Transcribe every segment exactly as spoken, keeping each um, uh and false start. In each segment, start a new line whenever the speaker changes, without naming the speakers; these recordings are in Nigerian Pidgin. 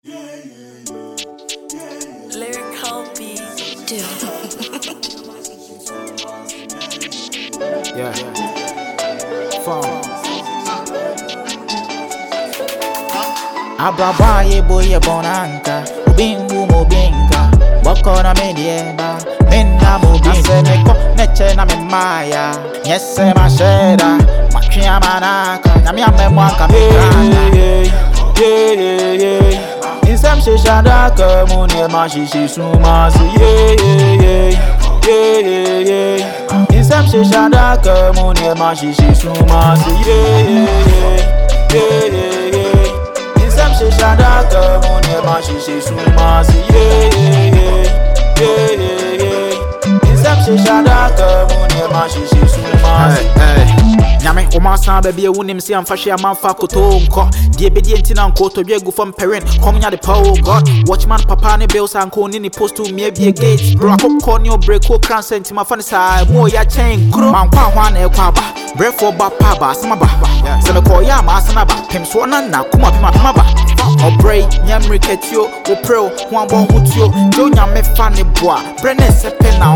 Lyrical beats, dude.
Yeah. Phone. Ababa ye boye bonanka, ubingu mobinga, boko na medieba, minna mobinga, neko neche na mimaya, yese masheda, makia manaka, nyami ame mwanka mikana. Yeah, yeah, yeah. Insem shishada ke munye mashishi sumasi. Yeah, yeah, yeah. Yeah, yeah, yeah. Insem shishada ke munye mashishi sumasi. Yeah, yeah, yeah. Yeah, yeah, yeah. Insem shishada ke munye mashishi sumasi. Yeah, yeah, yeah. Yeah, yeah, yeah. Insem shishada ke munye mashishi sumasi. Hey, hey. Nyame oma san baby wunim si amfahwe amanfa koto nko die bedi entina nko to dwegu from parent come nya the power god watchman papa ne bills anko ni ni post to me be gate bro akoko ni break ko kran sentima fa ne sa mo ya chain kro man kwa hwa na e kwa ba break for ba pa ba sama ba se me ko ya ma sana ba pem so na na kuma pema pema ba o break nyamri ketio wo pro ho bon hutio jo nyame fa ne boa brene sepe na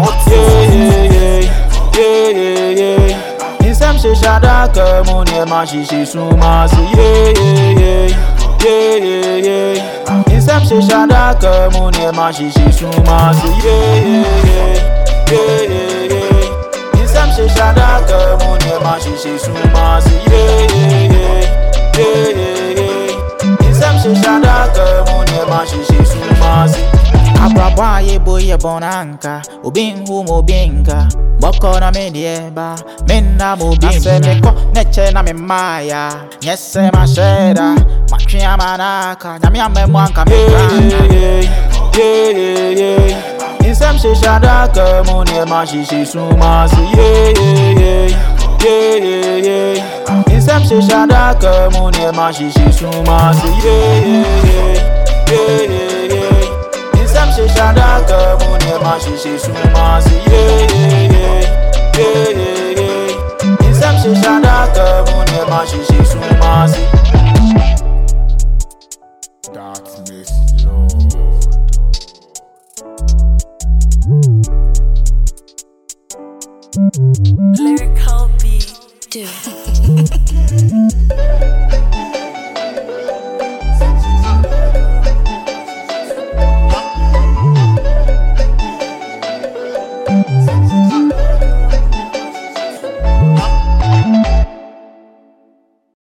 otio yeah yeah yeah. Insem shishada ke munye mashishi sumasi. Yeah, yeah, yeah. Yeah, yeah, yeah. Insem shishada ke munye mashishi sumasi. Yeah, yeah, yeah. Yeah, yeah, yeah. Insem shishada ke munye mashishi sumasi. Yeah, yeah, yeah. Yeah, yeah, yeah. Insem shishada ke munye mashishi sumasi. Ababa ye boye bonanka, ubingu mobinga, boko na medieba, minna mobinga. Ase meko neche na mimaya, nyese masheda, makia manaka, nyami ame mwanka mikana. Yeah, yeah, yeah. Insem shishada ke munye mashishi sumasi. Yeah, yeah, yeah. Yeah, yeah, yeah. Insem shishada ke munye mashishi sumasi. Yeah, yeah, yeah. Yeah, yeah, yeah. Insem shishada ke munye mashishi sumasi. Yeah, yeah, yeah. Yeah, yeah, yeah. Insem shishada ke munye mashishi sumasi.